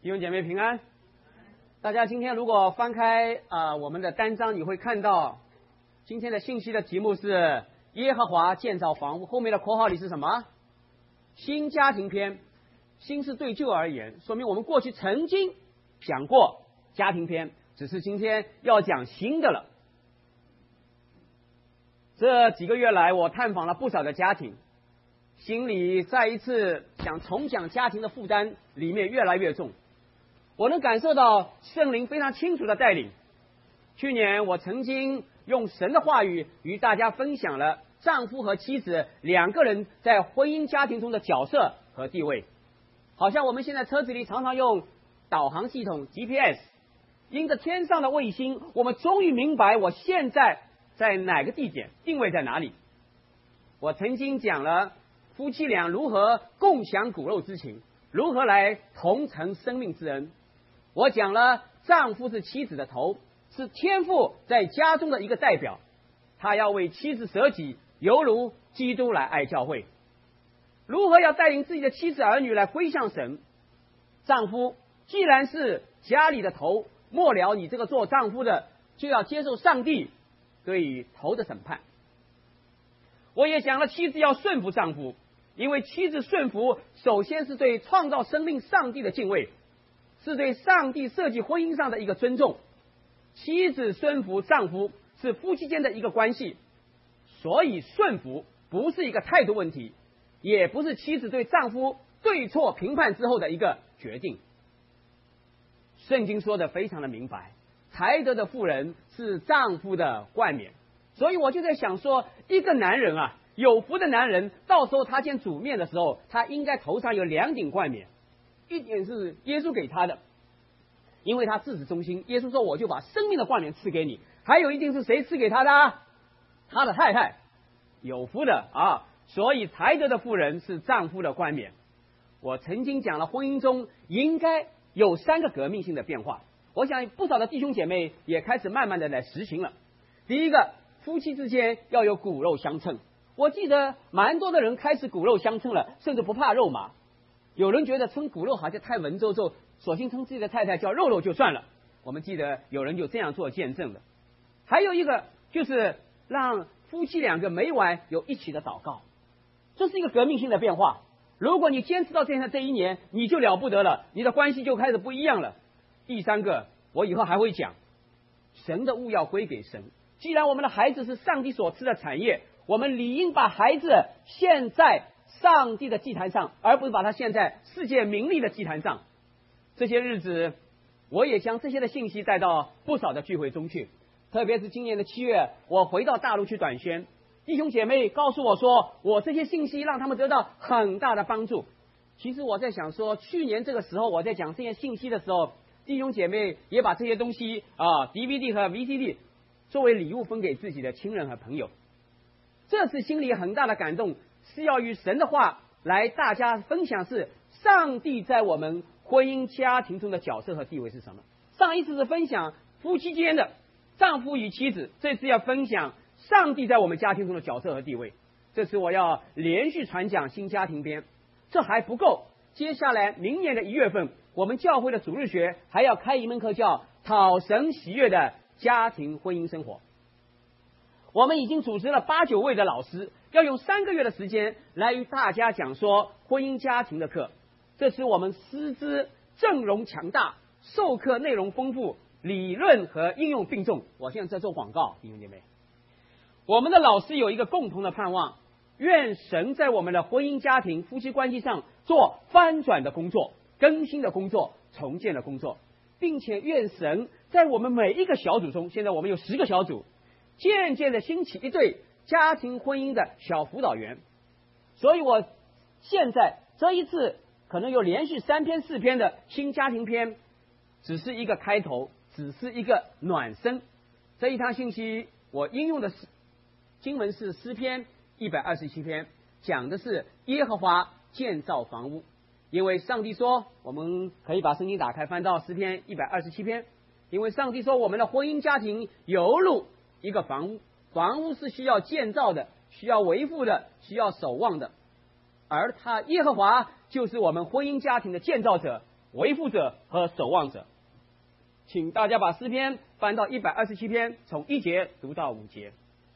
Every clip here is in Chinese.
弟兄姐妹平安。大家今天如果翻开我们的单章，你会看到今天的信息的题目是耶和华建造房屋，后面的括号里是什么？新家庭篇。新是对旧而言，说明我们过去曾经讲过家庭篇，只是今天要讲新的了。这几个月来，我探访了不少的家庭，心里再一次想重讲家庭的负担里面越来越重。我能感受到圣灵非常清楚的带领。去年我曾经用神的话语与大家分享了丈夫和妻子两个人在婚姻家庭中的角色和地位。好像我们现在车子里常常用导航系统 GPS， 因着天上的卫星，我们终于明白我现在在哪个地点，定位在哪里。我曾经讲了夫妻俩如何共享骨肉之情，如何来同承生命之恩。我讲了丈夫是妻子的头，是天父在家中的一个代表，他要为妻子舍己，犹如基督来爱教会。如何要带领自己的妻子儿女来归向神？丈夫既然是家里的头，末了你这个做丈夫的就要接受上帝对于头的审判。我也讲了妻子要顺服丈夫，因为妻子顺服首先是对创造生命上帝的敬畏，是对上帝设计婚姻上的一个尊重。妻子顺服丈夫是夫妻间的一个关系，所以顺服不是一个态度问题，也不是妻子对丈夫对错评判之后的一个决定。圣经说的非常的明白，才德的妇人是丈夫的冠冕。所以我就在想说，一个男人啊，有福的男人，到时候他见主面的时候，他应该头上有两顶冠冕，一点是耶稣给他的，因为他自始忠心，耶稣说我就把生命的冠冕赐给你。还有一定是谁赐给他的？他的太太，有福的啊。所以才德的妇人是丈夫的冠冕。我曾经讲了婚姻中应该有三个革命性的变化，我想不少的弟兄姐妹也开始慢慢的来实行了。第一个，夫妻之间要有骨肉相称。我记得蛮多的人开始骨肉相称了，甚至不怕肉麻。有人觉得称骨肉好像太文绉绉，索性称自己的太太叫肉肉就算了。我们记得有人就这样做见证的。还有一个就是让夫妻两个每晚有一起的祷告，这是一个革命性的变化。如果你坚持到现在这一年，你就了不得了，你的关系就开始不一样了。第三个，我以后还会讲，神的物要归给神。既然我们的孩子是上帝所赐的产业，我们理应把孩子献在上帝的祭坛上，而不是把它献在世界名利的祭坛上。这些日子我也将这些的信息带到不少的聚会中去，特别是今年的7月，我回到大陆去短宣，弟兄姐妹告诉我说，我这些信息让他们得到很大的帮助。其实我在想说，去年这个时候我在讲这些信息的时候，弟兄姐妹也把这些东西DVD 和 VCD 作为礼物分给自己的亲人和朋友。这次心里很大的感动，是要与神的话来大家分享，是上帝在我们婚姻家庭中的角色和地位是什么。上一次是分享夫妻间的丈夫与妻子，这次要分享上帝在我们家庭中的角色和地位。这次我要连续传讲新家庭篇。这还不够，接下来明年的1月份，我们教会的主日学还要开一门课，叫讨神喜悦的家庭婚姻生活。我们已经组织了8、9位的老师，要用3个月的时间来与大家讲说婚姻家庭的课。这是我们师资阵容强大，授课内容丰富，理论和应用并重。我现在在做广告，弟兄姐妹，我们的老师有一个共同的盼望，愿神在我们的婚姻家庭夫妻关系上做翻转的工作，更新的工作，重建的工作，并且愿神在我们每一个小组中，现在我们有10个小组，渐渐的兴起一对家庭婚姻的小辅导员。所以我现在这一次可能有连续3篇4篇的新家庭篇，只是一个开头，只是一个暖身。这一堂信息我应用的经文是诗篇127篇，讲的是耶和华建造房屋。因为上帝说，我们可以把圣经打开翻到诗篇127篇，因为上帝说我们的婚姻家庭犹如一个房屋，房屋是需要建造的，需要维护的，需要守望的，而他耶和华就是我们婚姻家庭的建造者， 维护者和守望者。请大家把诗篇翻到127篇，从1节读到5节。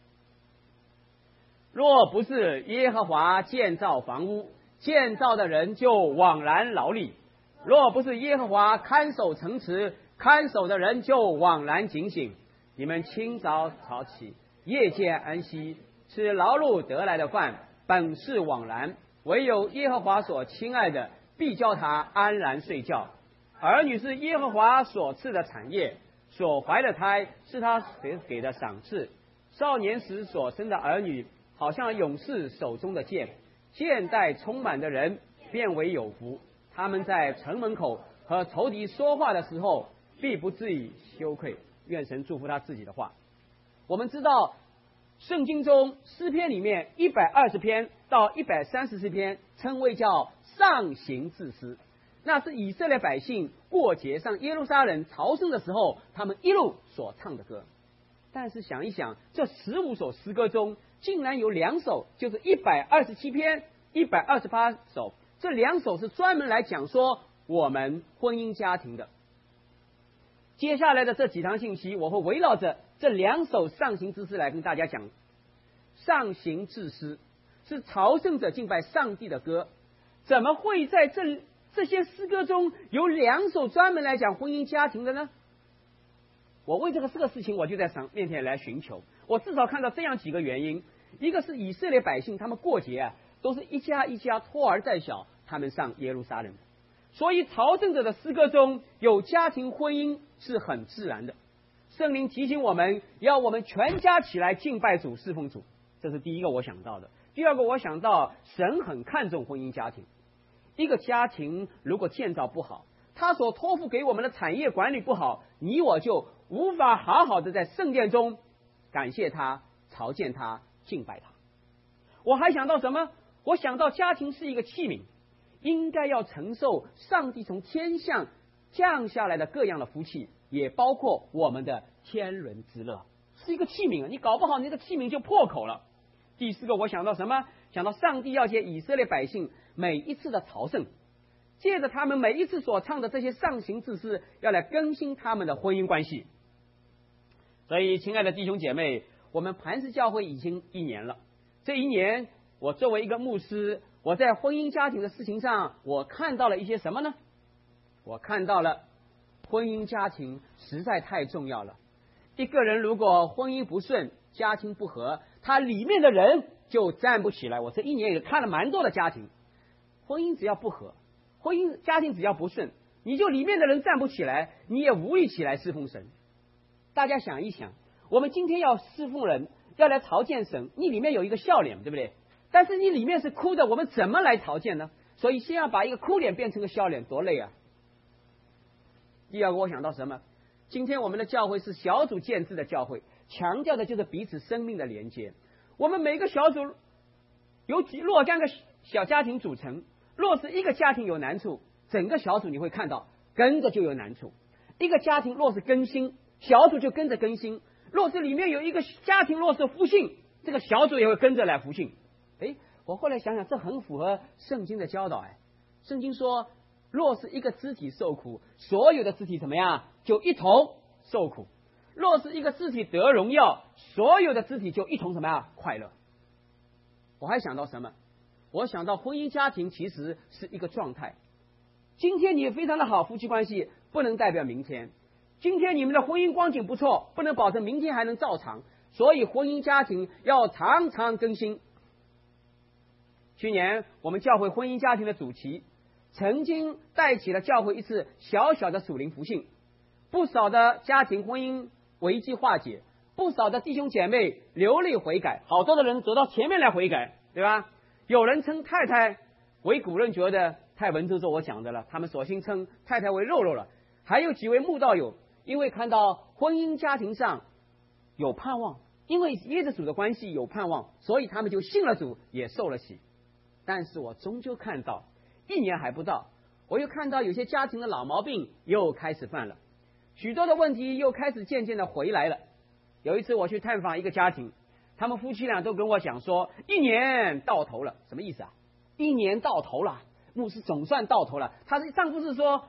若不是耶和华建造房屋，建造的人就枉然劳力；若不是耶和华看守城池，看守的人就枉然警醒。你们清早早起，夜间安息，吃劳碌得来的饭，本是枉然。唯有耶和华所亲爱的，必叫他安然睡觉。儿女是耶和华所赐的产业，所怀的胎是他给的赏赐。少年时所生的儿女，好像勇士手中的剑，剑带充满的人便为有福。他们在城门口和仇敌说话的时候，必不至于羞愧。愿神祝福他自己的话。我们知道圣经中诗篇里面120篇到134篇称为叫上行之诗，那是以色列百姓过节上耶路撒冷朝圣的时候，他们一路所唱的歌。但是想一想，这15首诗歌中竟然有2首，就是127篇、128首，这2首是专门来讲说我们婚姻家庭的。接下来的这几堂信息，我会围绕着这2首上行之诗来跟大家讲。上行之诗是朝圣者敬拜上帝的歌，怎么会在这些诗歌中有2首专门来讲婚姻家庭的呢？我为这个事情，我就在神面前来寻求。我至少看到这样几个原因：一个是以色列百姓他们过节都是一家一家托儿带小，他们上耶路撒冷，所以朝圣者的诗歌中有家庭婚姻是很自然的。圣灵提醒我们，要我们全家起来敬拜主、侍奉主，这是第一个我想到的。第二个，我想到神很看重婚姻家庭。一个家庭如果建造不好，他所托付给我们的产业管理不好，你我就无法好好的在圣殿中感谢他、朝见他、敬拜他。我还想到什么？我想到家庭是一个器皿，应该要承受上帝从天上降下来的各样的福气，也包括我们的天伦之乐，是一个器皿，你搞不好那个器皿就破口了。第4个，我想到什么？想到上帝要借以色列百姓每一次的朝圣，借着他们每一次所唱的这些上行之诗，要来更新他们的婚姻关系。所以亲爱的弟兄姐妹，我们磐石教会已经1年了。这1年，我作为一个牧师，我在婚姻家庭的事情上，我看到了一些什么呢？我看到了婚姻家庭实在太重要了。一个人如果婚姻不顺，家庭不和，他里面的人就站不起来。我这1年也看了蛮多的家庭，婚姻只要不和，婚姻家庭只要不顺，你就里面的人站不起来，你也无力起来侍奉神。大家想一想，我们今天要侍奉人，要来朝见神，你里面有一个笑脸，对不对？但是你里面是哭的，我们怎么来朝见呢？所以先要把一个哭脸变成个笑脸，多累啊！第二个，我想到什么？今天我们的教会是小组建制的教会，强调的就是彼此生命的连接。我们每个小组有若干个小家庭组成，若是一个家庭有难处，整个小组你会看到跟着就有难处。一个家庭若是更新，小组就跟着更新；若是里面有一个家庭若是复兴，这个小组也会跟着来复兴。我后来想想，这很符合圣经的教导。圣经说，若是一个肢体受苦，所有的肢体怎么样？就一同受苦。若是一个肢体得荣耀，所有的肢体就一同什么呀？快乐。我还想到什么？我想到婚姻家庭其实是一个状态。今天你非常的好，夫妻关系不能代表明天。今天你们的婚姻光景不错，不能保证明天还能照常。所以婚姻家庭要常常更新。去年我们教会婚姻家庭的主题曾经带起了教会一次小小的属灵复兴，不少的家庭婚姻危机化解，不少的弟兄姐妹流泪悔改，好多的人走到前面来悔改，对吧？有人称太太为古人觉得太文绉绉我讲的了，他们索性称太太为肉肉了。还有几位慕道友因为看到婚姻家庭上有盼望，因为耶稣主的关系有盼望，所以他们就信了主，也受了洗。但是我终究看到1年还不到，我又看到有些家庭的老毛病又开始犯了，许多的问题又开始渐渐的回来了。有一次我去探访一个家庭，他们夫妻俩都跟我讲说1年到头了。什么意思啊？1年到头了，牧师总算到头了。丈夫是说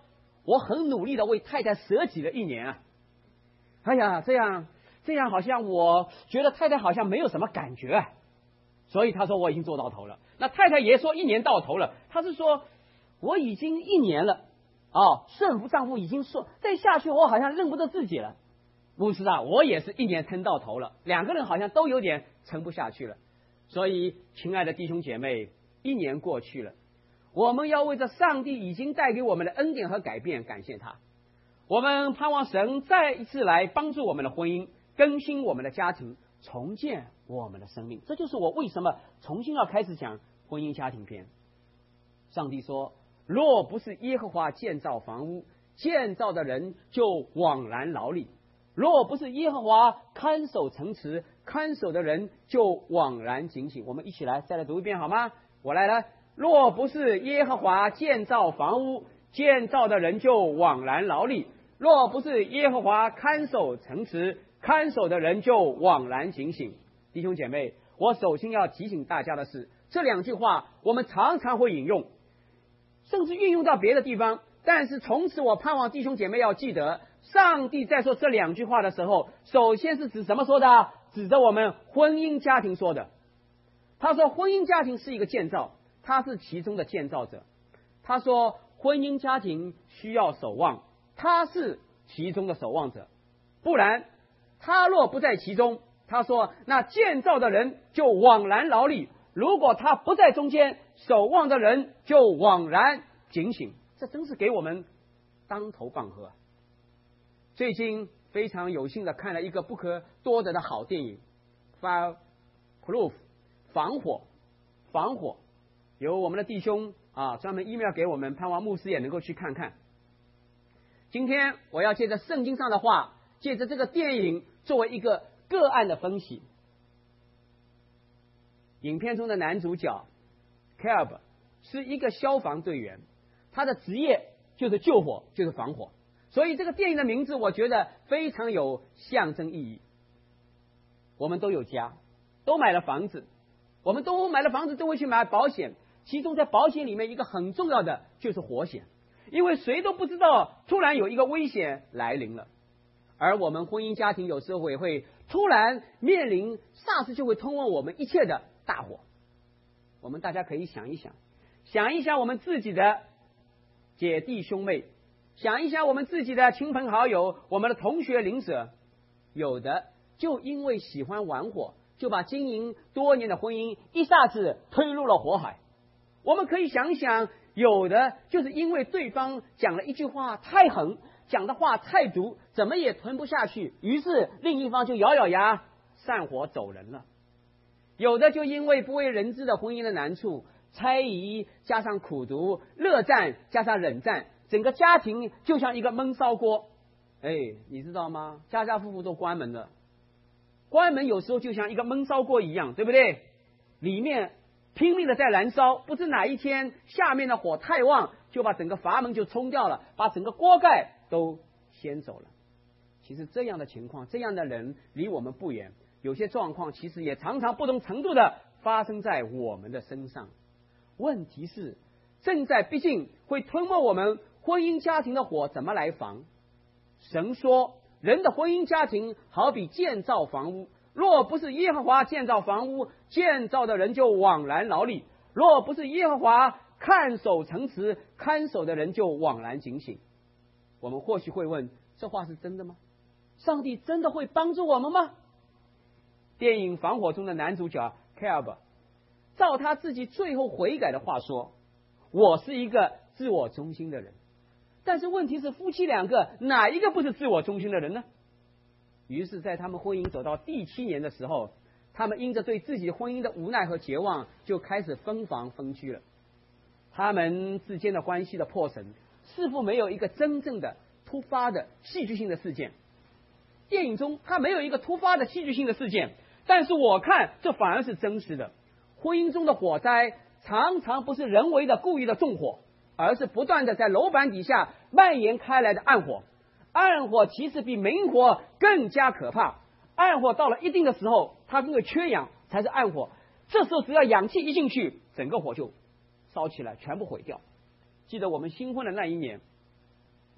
我很努力的为太太舍己了1年啊。哎呀，这样好像我觉得太太好像没有什么感觉啊。所以他说我已经做到头了。那太太也说1年到头了，他是说我已经1年了丈夫已经说再下去我好像认不得自己了。牧师啊，我也是1年撑到头了，2个人好像都有点撑不下去了。所以亲爱的弟兄姐妹，1年过去了，我们要为着上帝已经带给我们的恩典和改变感谢他。我们盼望神再一次来帮助我们的婚姻，更新我们的家庭，重建我们的生命。这就是我为什么重新要开始讲婚姻家庭篇。上帝说，若不是耶和华建造房屋，建造的人就枉然劳力；若不是耶和华看守城池，看守的人就枉然警醒。我们一起来再来读一遍好吗？我来了。若不是耶和华建造房屋，建造的人就枉然劳力；若不是耶和华看守城池，看守的人就枉然警醒。弟兄姐妹，我首先要提醒大家的是，这2句话我们常常会引用，甚至运用到别的地方，但是从此我盼望弟兄姐妹要记得，上帝在说这2句话的时候，首先是指什么说的？指着我们婚姻家庭说的。他说婚姻家庭是一个建造，他是其中的建造者。他说婚姻家庭需要守望，他是其中的守望者。不然他若不在其中，他说那建造的人就枉然劳力，如果他不在中间，守望的人就枉然警醒。这真是给我们当头棒喝。最近非常有幸的看了一个不可多得的好电影 Fireproof 防火，由我们的弟兄专门 email 给我们，盼望牧师也能够去看看。今天我要借着圣经上的话，借着这个电影作为一个个案的分析。影片中的男主角 Caleb 是一个消防队员，他的职业就是救火，就是防火。所以这个电影的名字我觉得非常有象征意义。我们都有家，都买了房子，我们都买了房子都会去买保险，其中在保险里面一个很重要的就是火险，因为谁都不知道突然有一个危险来临了。而我们婚姻家庭有时候也会突然面临霎时就会吞没我们一切的大火。我们大家可以想一想我们自己的姐弟兄妹，想一想我们自己的亲朋好友，我们的同学邻舍，有的就因为喜欢玩火，就把经营多年的婚姻一下子推入了火海。我们可以想一想，有的就是因为对方讲了一句话太狠，讲的话太毒，怎么也吞不下去，于是另一方就咬咬牙散伙走人了。有的就因为不为人知的婚姻的难处，猜疑加上苦读，乐战加上冷战，整个家庭就像一个焖烧锅。你知道吗？家家户户都关门了，关门有时候就像一个焖烧锅一样，对不对？里面拼命的在燃烧，不知哪一天下面的火太旺，就把整个阀门就冲掉了，把整个锅盖都掀走了。其实这样的情况，这样的人离我们不远，有些状况其实也常常不同程度的发生在我们的身上。问题是正在逼近会吞没我们婚姻家庭的火怎么来防？神说人的婚姻家庭好比建造房屋，若不是耶和华建造房屋，建造的人就枉然劳力；若不是耶和华看守城池，看守的人就枉然警醒。我们或许会问，这话是真的吗？上帝真的会帮助我们吗？电影《防火》中的男主角 Caleb 照他自己最后悔改的话说，我是一个自我中心的人。但是问题是，夫妻2个哪一个不是自我中心的人呢？于是在他们婚姻走到第7年的时候，他们因着对自己婚姻的无奈和绝望，就开始分房分居了。他们之间的关系的破损似乎没有一个真正的突发的戏剧性的事件。电影中他没有一个突发的戏剧性的事件，但是我看这反而是真实的。婚姻中的火灾常常不是人为的故意的纵火，而是不断的在楼板底下蔓延开来的暗火。暗火其实比明火更加可怕，暗火到了一定的时候，它因为缺氧才是暗火，这时候只要氧气一进去，整个火就烧起来，全部毁掉。记得我们新婚的那一年，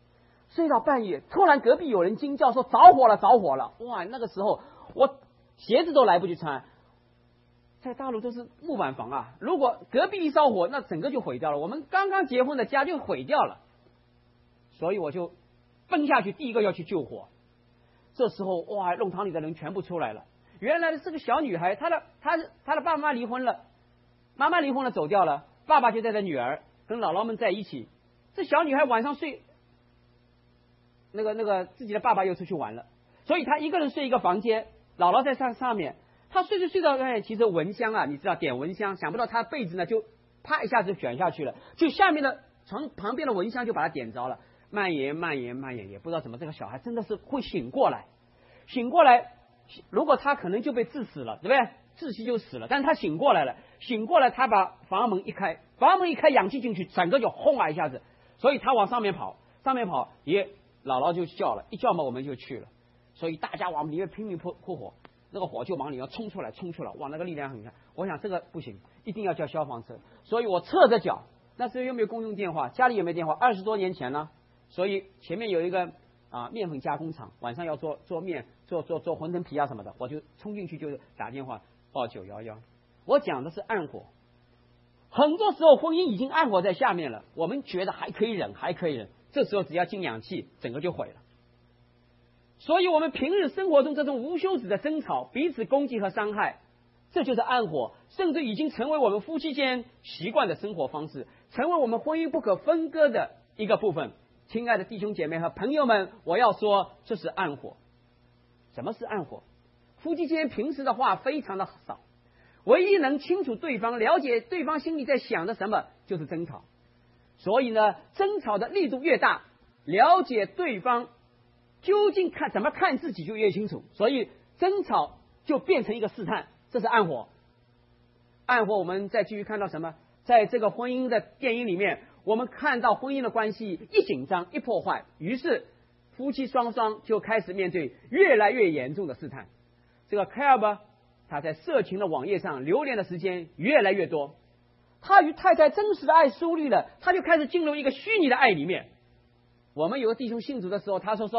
睡到半夜，突然隔壁有人惊叫说着火了，着火了！哇，那个时候我鞋子都来不及穿。在大陆都是木板房啊，如果隔壁一烧火，那整个就毁掉了，我们刚刚结婚的家就毁掉了。所以我就奔下去，第一个要去救火。这时候哇，弄堂里的人全部出来了。原来是个小女孩，她的爸妈离婚了，妈妈离婚了走掉了，爸爸就带着女儿跟姥姥们在一起。这小女孩晚上睡，那个自己的爸爸又出去玩了，所以她一个人睡一个房间，姥姥在上面。她睡到其实蚊香啊，你知道点蚊香，想不到她被子呢就啪一下子卷下去了，就下面的床旁边的蚊香就把她点着了，蔓延，也不知道怎么这个小孩真的是会醒过来，如果他可能就被致死了，对不对？窒息就死了，但是他醒过来了，他把房门一开，氧气进去，整个就轰啊一下子，所以他往上面跑，爷姥姥就叫了，一叫嘛我们就去了，所以大家往里面拼命扑火，那个火就往里面冲出来，哇，那个力量很强。我想这个不行，一定要叫消防车，所以我侧着脚，那时候又没有公用电话，家里也没电话，20多年前了，所以前面有一个面粉加工厂，晚上要做面，做馄饨皮啊什么的，我就冲进去就打电话报911。我讲的是暗火，很多时候婚姻已经暗火在下面了，我们觉得还可以忍，这时候只要进氧气，整个就毁了。所以我们平日生活中这种无休止的争吵、彼此攻击和伤害，这就是暗火，甚至已经成为我们夫妻间习惯的生活方式，成为我们婚姻不可分割的一个部分。亲爱的弟兄姐妹和朋友们，我要说，这是暗火。什么是暗火？夫妻间平时的话非常的少，唯一能清楚对方、了解对方心里在想的什么，就是争吵。所以呢，争吵的力度越大，了解对方究竟怎么看自己就越清楚，所以争吵就变成一个试探，这是暗火。暗火我们再继续看到什么？在这个婚姻的电影里面，我们看到婚姻的关系一紧张一破坏，于是夫妻双方就开始面对越来越严重的试探。这个 Caleb 他在色情的网页上流连的时间越来越多，他与太太真实的爱疏离了，他就开始进入一个虚拟的爱里面。我们有个弟兄信主的时候，他说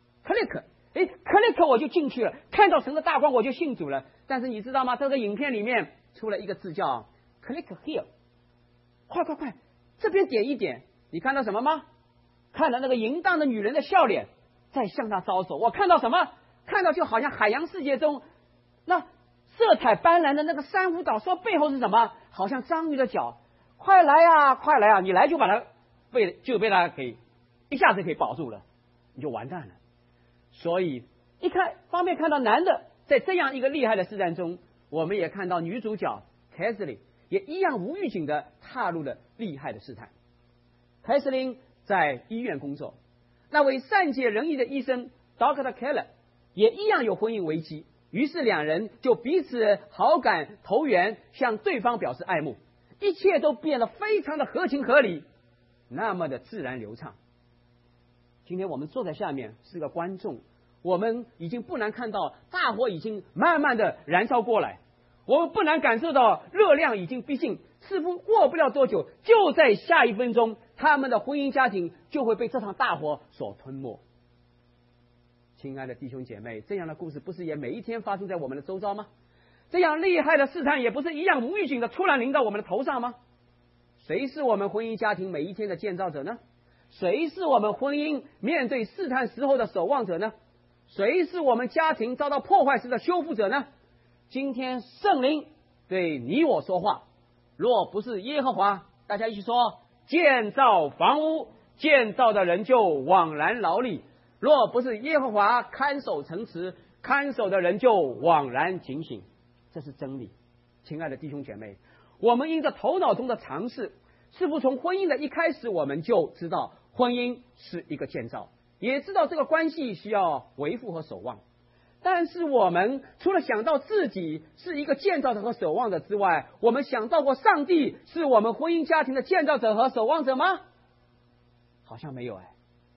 click 我就进去了，看到神的大光我就信主了。但是你知道吗？这个影片里面出了一个字叫 click here， 快这边点一点，你看到什么吗？看到那个淫荡的女人的笑脸在向他招手。我看到什么？看到就好像海洋世界中那色彩斑斓的那个珊瑚岛，说背后是什么？好像章鱼的脚。快来啊，你来就把它被他给一下子给保住了，你就完蛋了。所以方面看到男的在这样一个厉害的试探中，我们也看到女主角 Kathleen 也一样无预警的踏入了厉害的试探。Kathleen 在医院工作，那位善解人意的医生 Dr. Keller 也一样有婚姻危机，于是两人就彼此好感投缘，向对方表示爱慕，一切都变得非常的合情合理，那么的自然流畅。今天我们坐在下面是个观众，我们已经不难看到大火已经慢慢的燃烧过来，我们不难感受到热量已经逼近，似乎过不了多久，就在下一分钟，他们的婚姻家庭就会被这场大火所吞没。亲爱的弟兄姐妹，这样的故事不是也每一天发生在我们的周遭吗？这样厉害的试探也不是一样无预警的突然临到我们的头上吗？谁是我们婚姻家庭每一天的建造者呢？谁是我们婚姻面对试探时候的守望者呢？谁是我们家庭遭到破坏时的修复者呢？今天圣灵对你我说话，若不是耶和华，大家一起说，建造房屋，建造的人就枉然劳力；若不是耶和华看守城池，看守的人就枉然警醒。这是真理。亲爱的弟兄姐妹，我们因着头脑中的尝试，似乎从婚姻的一开始，我们就知道婚姻是一个建造，也知道这个关系需要维护和守望。但是我们除了想到自己是一个建造者和守望者之外，我们想到过上帝是我们婚姻家庭的建造者和守望者吗？好像没有。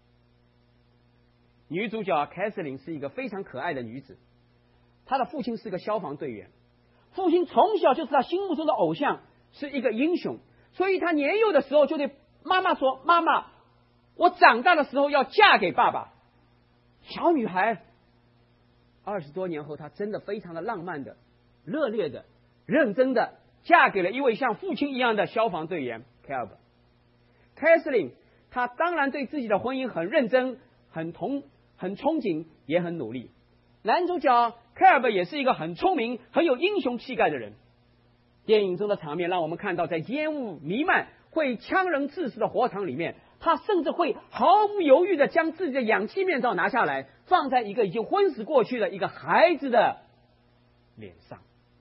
女主角凯瑟琳是一个非常可爱的女子，她的父亲是个消防队员，父亲从小就是他心目中的偶像，是一个英雄，所以他年幼的时候就对妈妈说，妈妈， 我长大的时候要嫁给爸爸。小女孩20多年后，她真的非常的浪漫的、热烈的、认真的嫁给了一位像父亲一样的消防队员 Caleb。Kathleen 她当然对自己的婚姻很认真、很憧憬，也很努力。男主角 Caleb 也是一个很聪明、很有英雄气概的人。电影中的场面让我们看到，在烟雾弥漫、会呛人致死的火场里面，他甚至会毫不犹豫地将自己的氧气面罩拿下来，放在一个已经昏死过去的一个孩子的脸上。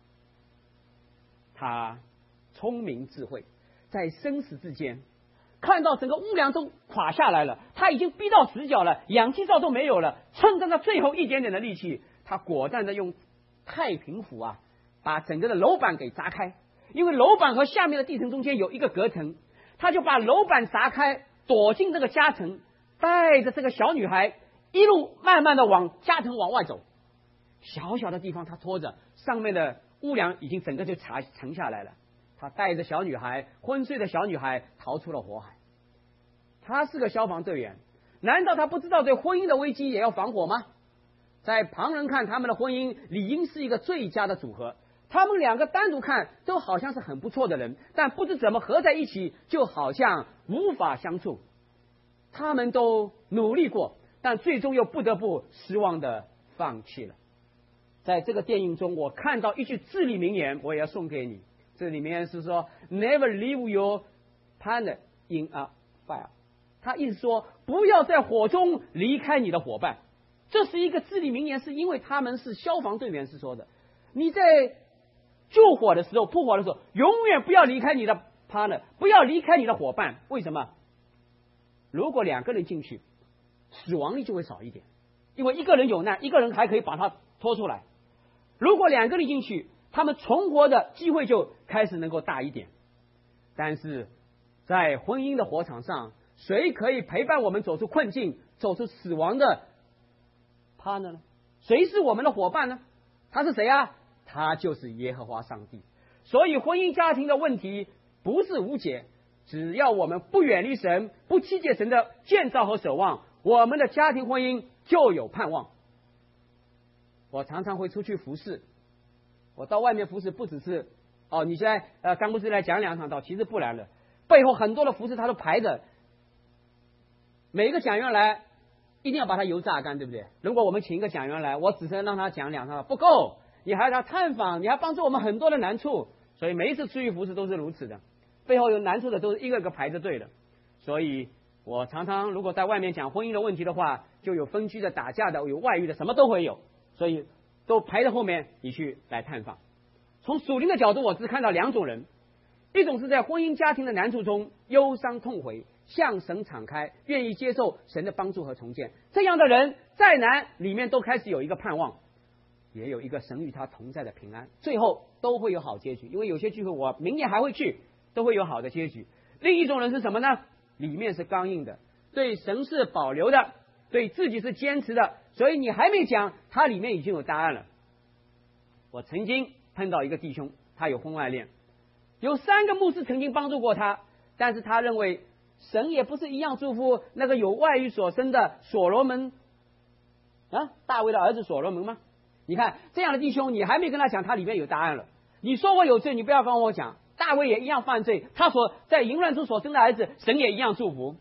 他聪明智慧，在生死之间看到整个屋梁都垮下来了，他已经逼到死角了，氧气罩都没有了，趁着那最后一点点的力气，他果断的用太平斧把整个的楼板给砸开，因为楼板和下面的地层中间有一个隔层，他就把楼板砸开，躲进这个夹层，带着这个小女孩一路慢慢的往夹层往外走。小小的地方他拖着，上面的屋梁已经整个就沉下来了。他带着小女孩，昏睡的小女孩逃出了火海。他是个消防队员，难道他不知道对婚姻的危机也要防火吗？在旁人看，他们的婚姻理应是一个最佳的组合。他们两个单独看都好像是很不错的人，但不知怎么合在一起就好像无法相处。他们都努力过，但最终又不得不失望的放弃了。在这个电影中，我看到一句至理名言，我也要送给你。这里面是说 Never leave your partner in a fire。 他意思说，不要在火中离开你的伙伴。这是一个至理名言，是因为他们是消防队员是说的。你在救火的时候、扑火的时候，永远不要离开你的 partner， 不要离开你的伙伴。为什么？如果两个人进去，死亡率就会少一点，因为一个人有难，一个人还可以把他拖出来。如果两个人进去，他们存活的机会就开始能够大一点。但是在婚姻的火场上，谁可以陪伴我们走出困境、走出死亡的 partner 呢？谁是我们的伙伴呢？他是谁啊？他就是耶和华上帝。所以婚姻家庭的问题不是无解，只要我们不远离神，不欺借神的建造和守望，我们的家庭婚姻就有盼望。我常常会出去服侍，我到外面服侍不只是你现在张牧师来讲2场道，其实不然的，背后很多的服侍他都排着，每一个讲员来一定要把他油榨干，对不对？如果我们请一个讲员来，我只是让他讲2场道不够，你还要他探访，你还帮助我们很多的难处，所以每一次出去服侍都是如此的，背后有难处的都是一个个排着队的。所以我常常如果在外面讲婚姻的问题的话，就有分居的、打架的、有外遇的，什么都会有，所以都排在后面你去来探访。从属灵的角度，我只看到2种人，一种是在婚姻家庭的难处中忧伤痛悔，向神敞开，愿意接受神的帮助和重建。这样的人再难里面都开始有一个盼望，也有一个神与他同在的平安，最后都会有好结局。因为有些聚会我明年还会去，都会有好的结局。另一种人是什么呢？里面是刚硬的，对神是保留的，对自己是坚持的，所以你还没讲，他里面已经有答案了。我曾经碰到一个弟兄，他有婚外恋，有3个牧师曾经帮助过他，但是他认为神也不是一样祝福那个有外遇所生的所罗门大卫的儿子所罗门吗？你看这样的弟兄，你还没跟他讲，他里面有答案了。你说我有罪，你不要跟我讲，大卫也一样犯罪，他所在淫乱中所生的儿子，神也一样祝福。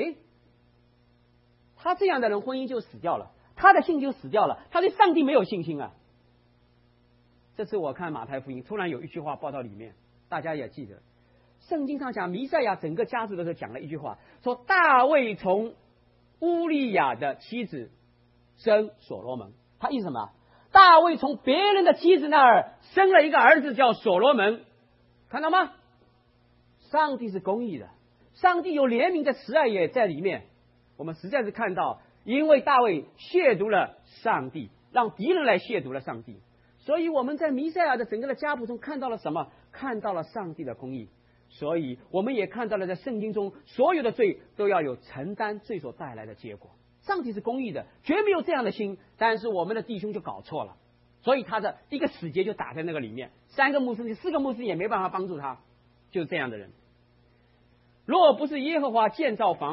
他这样的人婚姻就死掉了，他的信就死掉了，他对上帝没有信心啊。这次我看马太福音，突然有一句话报到里面，大家也记得，圣经上讲弥赛亚整个家族的时候讲了一句话，说大卫从乌利亚的妻子生所罗门。他意思什么？大卫从别人的妻子那儿生了一个儿子叫所罗门，看到吗？上帝是公义的，上帝有怜悯的慈爱也在里面。我们实在是看到，因为大卫亵渎了上帝，让敌人来亵渎了上帝，所以我们在弥赛亚的整个的家谱中看到了什么？看到了上帝的公义。所以我们也看到了在圣经中所有的罪都要有承担罪所带来的结果。上帝是公义的，绝没有这样的心，但是我们的弟兄就搞错了，所以他的一个死结就打在那个里面，3个牧师、4个牧师也没办法帮助他，就是这样的人。若不是耶和华建造房屋，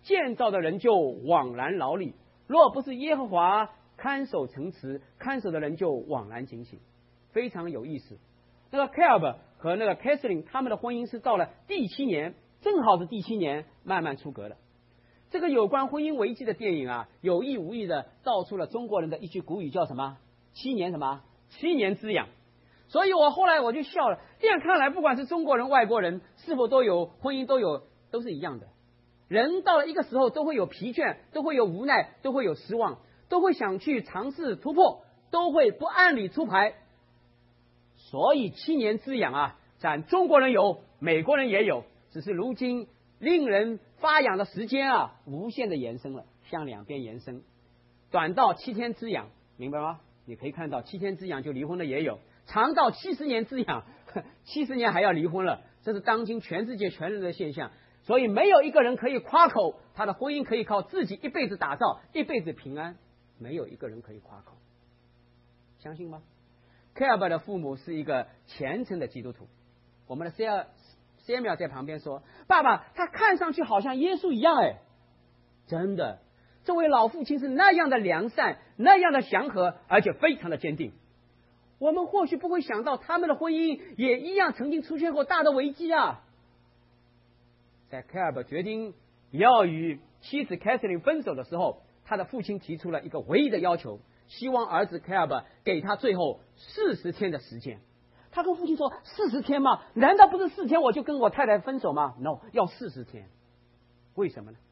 建造的人就枉然劳力；若不是耶和华看守城池，看守的人就枉然警醒。非常有意思。那个 Caleb 和那个 Kathleen 他们的婚姻是到了第7年，正好是第7年慢慢出格了。这个有关婚姻危机的电影啊，有意无意的道出了中国人的一句古语，叫什么？7年什么？7年之痒。所以我后来我就笑了，这样看来，不管是中国人、外国人，是否都有婚姻，都是一样的。人到了一个时候，都会有疲倦，都会有无奈，都会有失望，都会想去尝试突破，都会不按理出牌。所以7年之痒啊，咱中国人有，美国人也有，只是如今令人发痒的时间啊，无限的延伸了，向两边延伸，短到7天之痒，明白吗？你可以看到7天之痒就离婚的也有，长到70年之痒，70年还要离婚了，这是当今全世界全人的现象。所以没有一个人可以夸口他的婚姻可以靠自己一辈子打造，一辈子平安，没有一个人可以夸口，相信吗？Caleb 的父母是一个虔诚的基督徒。我们的 Samuel 在旁边说：“爸爸，他看上去好像耶稣一样。”哎，真的，这位老父亲是那样的良善，那样的祥和，而且非常的坚定。我们或许不会想到，他们的婚姻也一样曾经出现过大的危机啊。在 Caleb 决定要与妻子 Kathleen 分手的时候，他的父亲提出了一个唯一的要求，希望儿子 Caleb 给他最后40天的时间。他跟父亲说：“40天吗？难道不是4天我就跟我太太分手吗 ？”No， 要40天。为什么呢？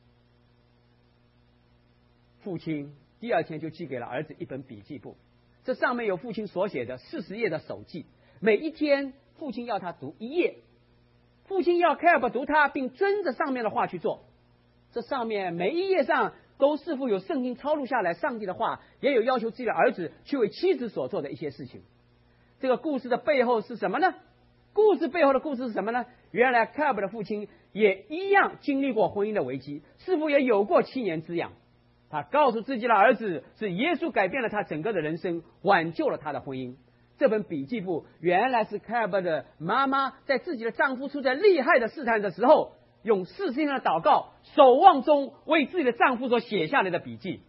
父亲第2天就寄给了儿子一本笔记簿，这上面有父亲所写的40页的手记，每一天父亲要他读1页，父亲要 Caleb 读他，并遵着上面的话去做。这上面每一页上都似乎有圣经抄录下来上帝的话，也有要求自己的儿子去为妻子所做的一些事情。这个故事的背后是什么呢？故事背后的故事是什么呢？原来 Caleb 的父亲也一样经历过婚姻的危机，似乎也有过7年之痒。他告诉自己的儿子，是耶稣改变了他整个的人生，挽救了他的婚姻。这本笔记簿原来是 Caleb 的妈妈在自己的丈夫处在厉害的试探的时候，用40天的祷告守望中为自己的丈夫所写下来的笔记。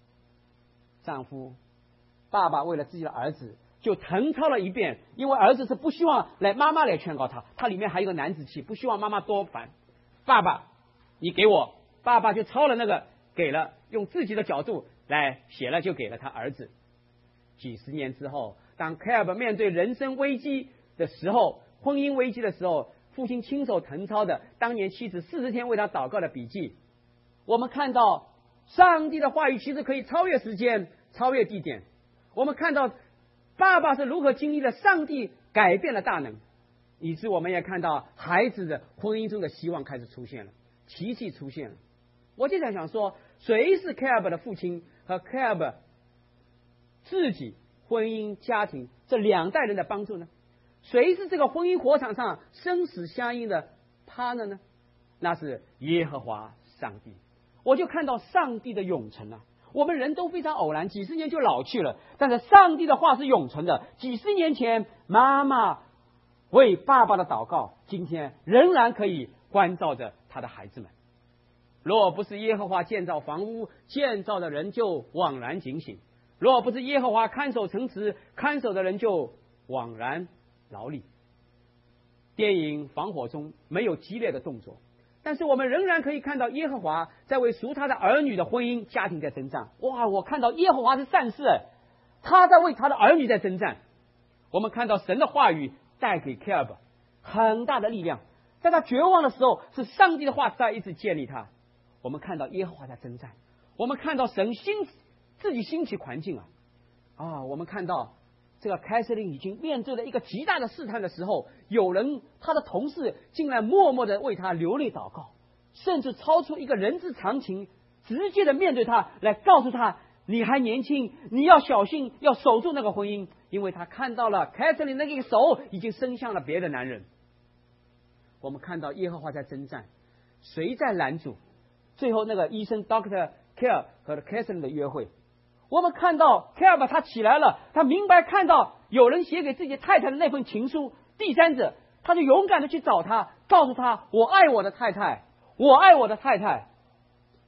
爸爸为了自己的儿子就誊抄了一遍，因为儿子是不希望妈妈来劝告他，他里面还有个男子气，不希望妈妈多烦。爸爸，你给我，爸爸就抄了那个给了，用自己的角度来写了，就给了他儿子。几十年之后，当 Caleb 面对人生危机的时候，婚姻危机的时候，父亲亲手誊抄的当年妻子40天为他祷告的笔记，我们看到上帝的话语其实可以超越时间，超越地点。我们看到爸爸是如何经历了上帝改变了大能，以致我们也看到孩子的婚姻中的希望开始出现了，奇迹出现了。我就在想说，谁是 Caleb 的父亲和 Caleb 自己婚姻家庭这2代人的帮助呢？谁是这个婚姻火场上生死相依的 partner 呢？那是耶和华上帝。我就看到上帝的永存啊！我们人都非常偶然，几十年就老去了，但是上帝的话是永存的。几十年前妈妈为爸爸的祷告，今天仍然可以关照着他的孩子们。若不是耶和华建造房屋，建造的人就枉然警醒；若不是耶和华看守城池，看守的人就枉然劳力。电影《防火》中没有激烈的动作，但是我们仍然可以看到耶和华在为属他的儿女的婚姻家庭在征战。哇，我看到耶和华是善事，他在为他的儿女在征战。我们看到神的话语带给 Caleb 很大的力量，在他绝望的时候，是上帝的话再一次建立他。我们看到耶和华在征战，我们看到神自己兴起环境我们看到这个凯瑟琳已经面对了一个极大的试探的时候，有人他的同事竟然默默的为他流泪祷告，甚至超出一个人之常情，直接的面对他，来告诉他你还年轻，你要小心，要守住那个婚姻，因为他看到了凯瑟琳那个手已经伸向了别的男人。我们看到耶和华在征战，谁在拦阻最后那个医生 Dr. Care 和 Kathleen 的约会？我们看到 Care 他起来了，他明白看到有人写给自己太太的那份情书，第三者，他就勇敢的去找他，告诉他我爱我的太太，我爱我的太太。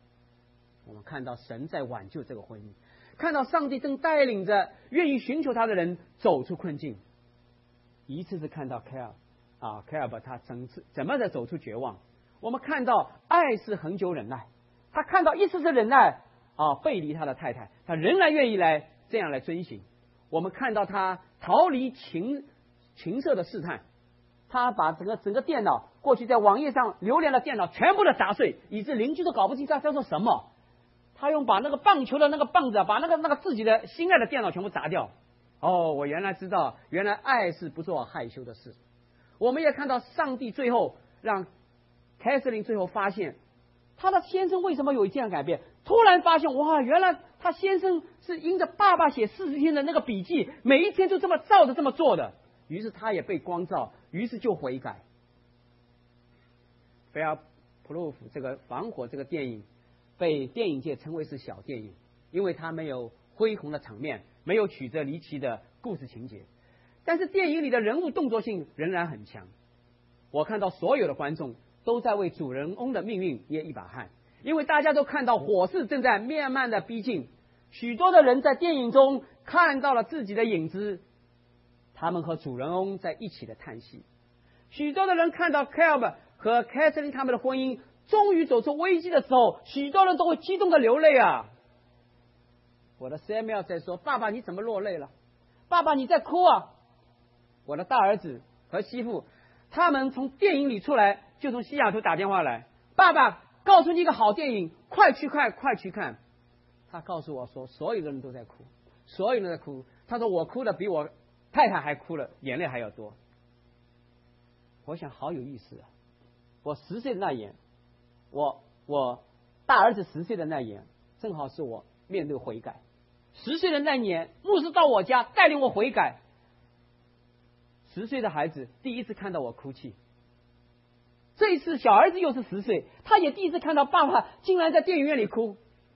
我们看到神在挽救这个婚姻，看到上帝正带领着愿意寻求他的人走出困境。一次是看到凯尔伯他怎么的走出绝望。我们看到爱是恒久忍耐，他看到一次是忍耐背离他的太太，他仍然愿意这样来遵行。我们看到他逃离情色的试探，他把整个电脑过去在网页上流连的电脑全部的砸碎，以致邻居都搞不清他在做什么。他用把那个棒球的那个棒子把那个自己的心爱的电脑全部砸掉。我原来知道，原来爱是不做害羞的事。我们也看到上帝最后让凯瑟琳最后发现他的先生为什么有这样改变，突然发现哇，原来他先生是因着爸爸写40天的那个笔记，每一天就这么照着这么做的，于是他也被光照，于是就悔改。菲尔普鲁夫这个防火这个电影被电影界称为是小电影，因为它没有恢宏的场面，没有曲折离奇的故事情节，但是电影里的人物动作性仍然很强。我看到所有的观众都在为主人翁的命运捏一把汗，因为大家都看到火势正在慢慢的逼近，许多的人在电影中看到了自己的影子，他们和主人翁在一起的叹息。许多的人看到凯尔伯和凯瑟琳他们的婚姻终于走出危机的时候，许多人都会激动的流泪啊。我的 Samuel 在说，爸爸你怎么落泪了？爸爸你在哭啊。我的大儿子和媳妇他们从电影里出来，就从西雅图打电话来，爸爸告诉你一个好电影，快去看快去看。他告诉我说所有的人都在哭，所有人在哭。他说我哭的比我太太还哭了，眼泪还要多。我想好有意思啊。我10岁的那年，我大儿子10岁的那年，正好是我面对悔改。10岁的那年，牧师到我家带领我悔改。10岁的孩子第一次看到我哭泣。这一次小儿子又是10岁，他也第一次看到爸爸竟然在电影院里哭。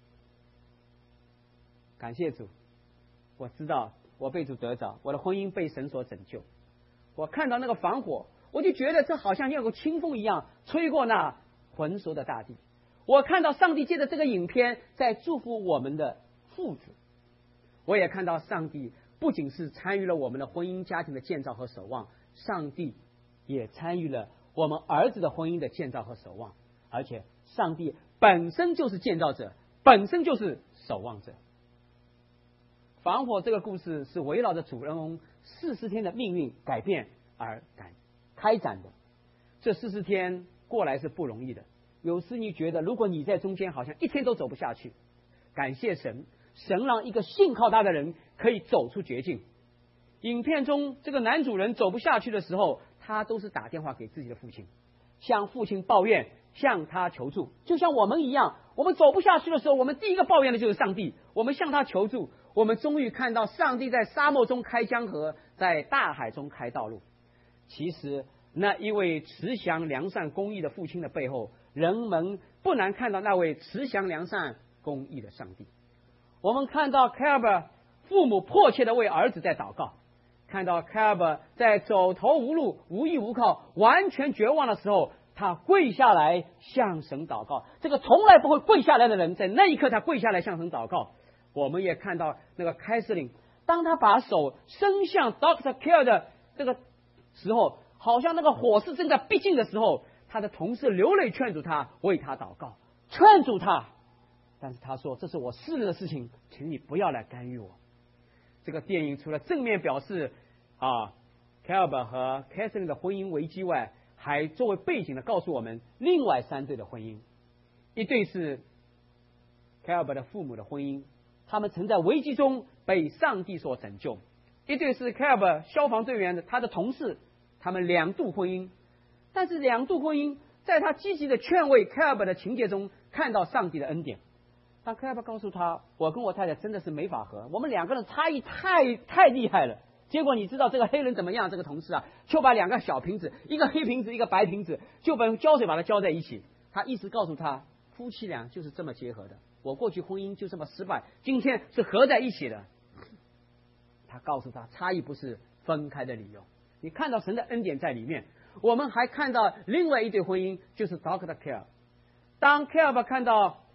感谢主，我知道我被主得着，我的婚姻被神所拯救。我看到那个防火，我就觉得这好像有个清风一样吹过那浑浊的大地。我看到上帝借着这个影片在祝福我们的父子，我也看到上帝不仅是参与了我们的婚姻家庭的建造和守望，上帝也参与了我们儿子的婚姻的建造和守望，而且上帝本身就是建造者，本身就是守望者。防火这个故事是围绕着主人翁40天的命运改变而开展的。这40天过来是不容易的，有时你觉得如果你在中间好像一天都走不下去，感谢神，神让一个信靠他的人可以走出绝境。影片中这个男主人走不下去的时候，他都是打电话给自己的父亲，向父亲抱怨，向他求助。就像我们一样，我们走不下去的时候，我们第一个抱怨的就是上帝，我们向他求助。我们终于看到上帝在沙漠中开江河，在大海中开道路。其实那一位慈祥良善公义的父亲的背后，人们不难看到那位慈祥良善公义的上帝。我们看到凯尔伯父母迫切的为儿子在祷告，看到凯尔伯在走投无路、无依无靠、完全绝望的时候，他跪下来向神祷告。这个从来不会跪下来的人，在那一刻他跪下来向神祷告。我们也看到那个凯瑟琳，当他把手伸向 Dr. Care 的这个时候，好像那个火势正在逼近的时候，他的同事流泪劝阻他，为他祷告，劝阻他。但是他说这是我私人的事情，请你不要来干预我。这个电影除了正面表示凯尔伯和凯瑟琳的婚姻危机外，还作为背景的告诉我们另外3对的婚姻。一对是凯尔伯的父母的婚姻，他们曾在危机中被上帝所拯救。一对是凯尔伯消防队员的他的同事，他们2度婚姻，但是2度婚姻在他积极的劝慰凯尔伯的情节中看到上帝的恩典。当凯尔伯告诉他，我跟我太太真的是没法合，我们2个人差异太厉害了。结果你知道这个黑人怎么样？这个同事就把2个小瓶子，一个黑瓶子一个白瓶子，就把胶水把它浇在一起。他意思告诉他，夫妻俩就是这么结合的，我过去婚姻就这么失败，今天是合在一起的。他告诉他，差异不是分开的理由。你看到神的恩典在里面。我们还看到另外一对婚姻，就是 Dr. Care。当 Care 看到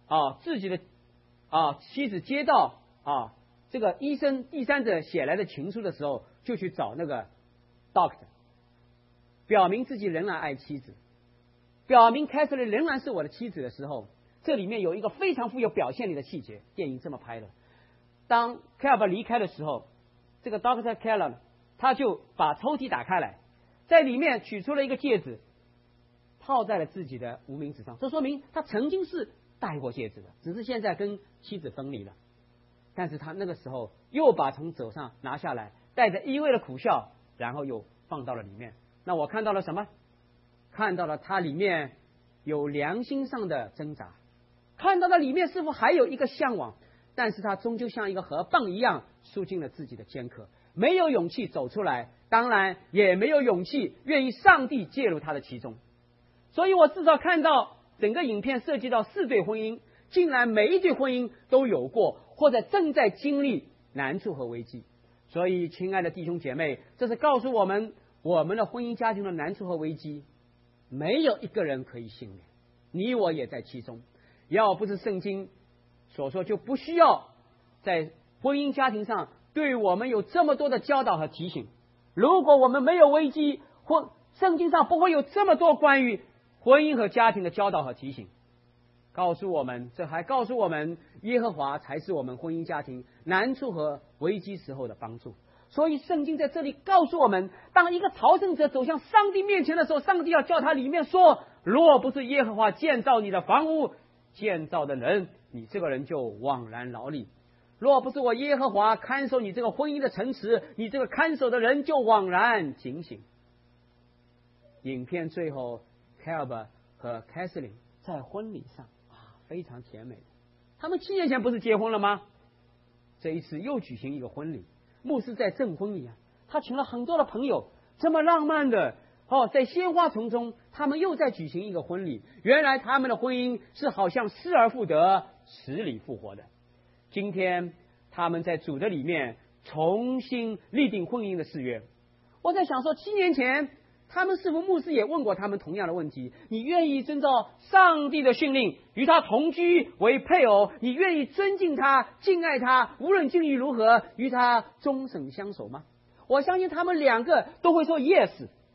自己的妻子接到这个医生第三者写来的情书的时候，就去找那个 doctor， 表明自己仍然爱妻子，表明凯瑟琳仍然是我的妻子的时候，这里面有一个非常富有表现力的细节，电影这么拍的。当 Caleb 离开的时候，这个 Dr. Caleb 他就把抽屉打开来，在里面取出了一个戒指，套在了自己的无名指上。这说明他曾经是戴过戒指的，只是现在跟妻子分离了。但是他那个时候又把从手上拿下来，带着意味的苦笑，然后又放到了里面。那我看到了什么？看到了它里面有良心上的挣扎，看到了里面似乎还有一个向往，但是他终究像一个河蚌一样输进了自己的尖壳，没有勇气走出来，当然也没有勇气愿意上帝介入他的其中。所以我至少看到整个影片涉及到4对婚姻，竟然每一对婚姻都有过或者正在经历难处和危机。所以亲爱的弟兄姐妹，这是告诉我们，我们的婚姻家庭的难处和危机没有一个人可以幸免，你我也在其中。要不是圣经所说，就不需要在婚姻家庭上对我们有这么多的教导和提醒。如果我们没有危机，或圣经上不会有这么多关于婚姻和家庭的教导和提醒，告诉我们，这还告诉我们，耶和华才是我们婚姻家庭难处和危机时候的帮助。所以圣经在这里告诉我们，当一个朝圣者走向上帝面前的时候，上帝要叫他里面说，若不是耶和华建造你的房屋，建造的人，你这个人就枉然劳力；若不是我耶和华看守你这个婚姻的城池，你这个看守的人就枉然警醒。影片最后 Caleb 和 Catherine 在婚礼上非常甜美，他们7年前不是结婚了吗？这一次又举行一个婚礼，牧师在证婚礼他请了很多的朋友，这么浪漫的在鲜花丛中，他们又在举行一个婚礼。原来他们的婚姻是好像失而复得，死里复活的。今天他们在主的里面重新立定婚姻的誓约。我在想说，7年前他们是否牧师也问过他们同样的问题？你愿意遵照上帝的训令与他同居为配偶？你愿意尊敬他、敬爱他，无论境遇如何，与他终身相守吗？我相信他们2个都会说 yes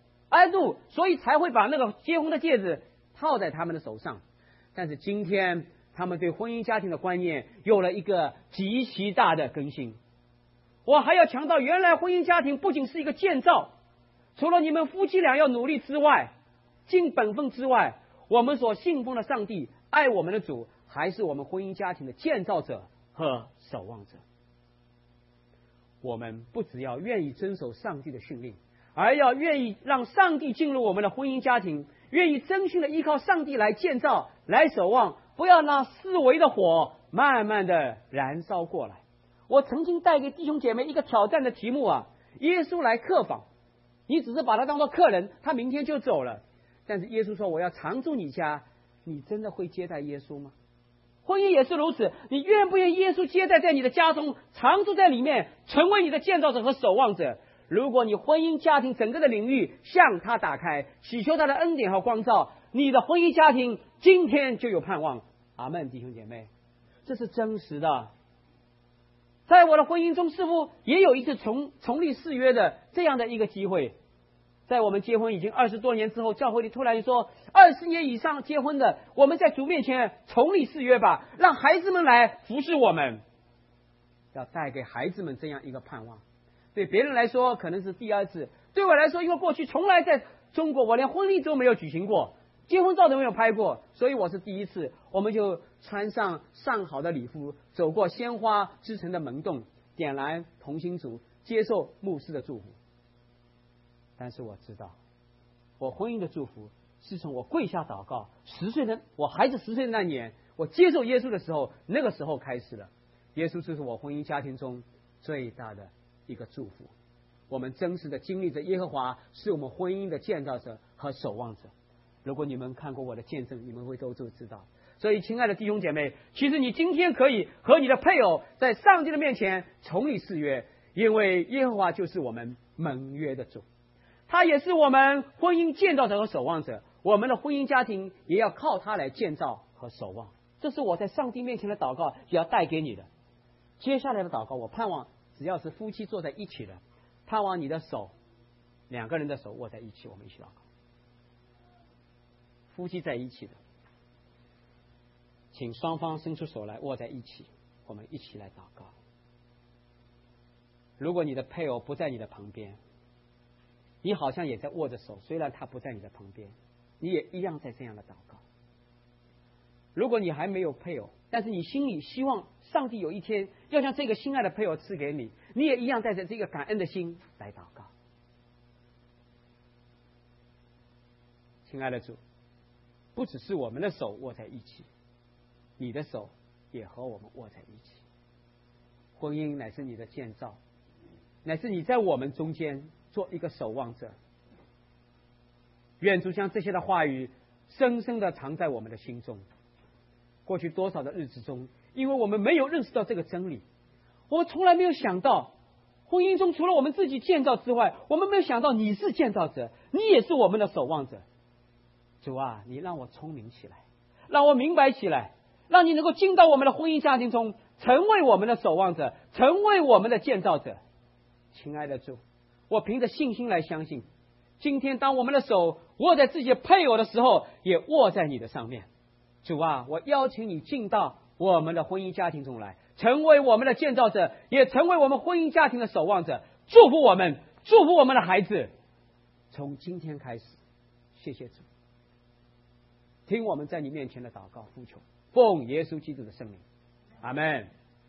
I do， 所以才会把那个结婚的戒指套在他们的手上。但是今天他们对婚姻家庭的观念有了一个极其大的更新。我还要强调，原来婚姻家庭不仅是一个建造，除了你们夫妻俩要努力之外，尽本分之外，我们所信奉的上帝、爱我们的主，还是我们婚姻家庭的建造者和守望者。我们不只要愿意遵守上帝的训令，而要愿意让上帝进入我们的婚姻家庭，愿意真心的依靠上帝来建造、来守望，不要让思维的火慢慢的燃烧过来。我曾经带给弟兄姐妹一个挑战的题目耶稣来客访，你只是把他当作客人，他明天就走了。但是耶稣说，我要常住你家，你真的会接待耶稣吗？婚姻也是如此，你愿不愿意耶稣接待在你的家中，常住在里面，成为你的建造者和守望者？如果你婚姻家庭整个的领域向他打开，祈求他的恩典和光照，你的婚姻家庭今天就有盼望。阿们，弟兄姐妹，这是真实的。在我的婚姻中，似乎也有一次重立誓约的这样的一个机会。在我们结婚已经20多年之后，教会里突然说，20年以上结婚的，我们在主面前重立誓约吧，让孩子们来服侍我们，要带给孩子们这样一个盼望。对别人来说可能是第2次，对我来说，因为过去从来在中国我连婚礼都没有举行过，结婚照都没有拍过，所以我是第1次。我们就穿上上好的礼服，走过鲜花织成的门洞，点燃同心烛，接受牧师的祝福。但是我知道，我婚姻的祝福是从我跪下祷告我孩子10岁的那年，我接受耶稣的时候，那个时候开始了。耶稣就是我婚姻家庭中最大的一个祝福。我们真实的经历着耶和华是我们婚姻的建造者和守望者。如果你们看过我的见证，你们会都知道。所以亲爱的弟兄姐妹，其实你今天可以和你的配偶在上帝的面前重立誓约，因为耶和华就是我们盟约的主，他也是我们婚姻建造者和守望者。我们的婚姻家庭也要靠他来建造和守望。 这是我在上帝面前的祷告要带给你的。接下来的祷告，我盼望只要是夫妻坐在一起的，盼望你的手，两个人的手握在一起，我们一起祷告。夫妻在一起的，请双方伸出手来握在一起，我们一起来祷告。如果你的配偶不在你的旁边，你好像也在握着手，虽然他不在你的旁边，你也一样在这样的祷告。如果你还没有配偶，但是你心里希望上帝有一天要将这个心爱的配偶赐给你，你也一样带着这个感恩的心来祷告。亲爱的主，不只是我们的手握在一起，你的手也和我们握在一起。婚姻乃是你的建造，乃是你在我们中间做一个守望者。愿主将这些的话语深深的藏在我们的心中。过去多少的日子中，因为我们没有认识到这个真理，我们从来没有想到，婚姻中除了我们自己建造之外，我们没有想到你是建造者，你也是我们的守望者。主啊，你让我聪明起来，让我明白起来，让你能够进到我们的婚姻家庭中，成为我们的守望者，成为我们的建造者。亲爱的主，我凭着信心来相信，今天当我们的手握在自己的配偶的时候，也握在你的上面。主啊，我邀请你进到我们的婚姻家庭中来，成为我们的建造者，也成为我们婚姻家庭的守望者。祝福我们，祝福我们的孩子。从今天开始，谢谢主，听我们在你面前的祷告呼求，奉耶稣基督的圣名，阿们。